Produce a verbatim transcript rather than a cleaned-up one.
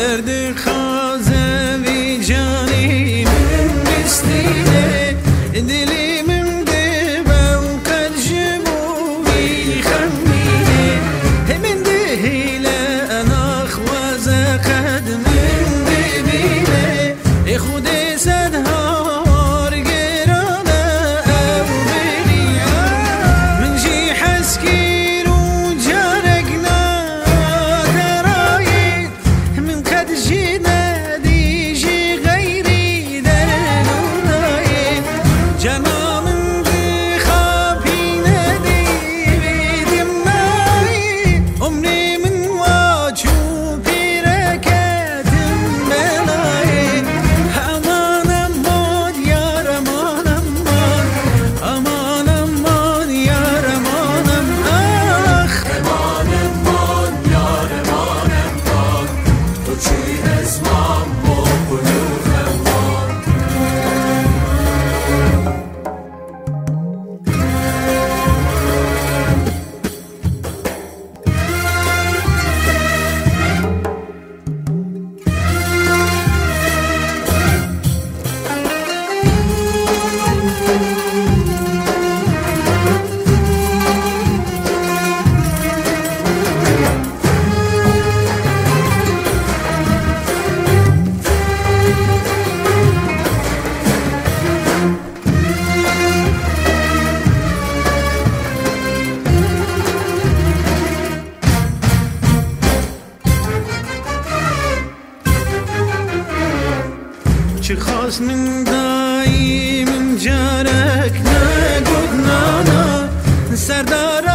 درد خازه وی جانی من بستینه دلی من دبا و قد جموی خمینه من دهیله انا خوازه قد من ببینه خود صدهار گرانه او بینیه من جی حسکیر و جارقنا دراید من قد جی ندی جی غیری درنوناید جنا من بخابی ندی بیدیم نایی امنی من واجو پیرکتم بلایی امان امان یار امان امان امان امان یار امان امان آخ امان امان یار امان امان تو چی اسمم با قلوب امان چه خواست من دایی من جارک نگود نانا سردار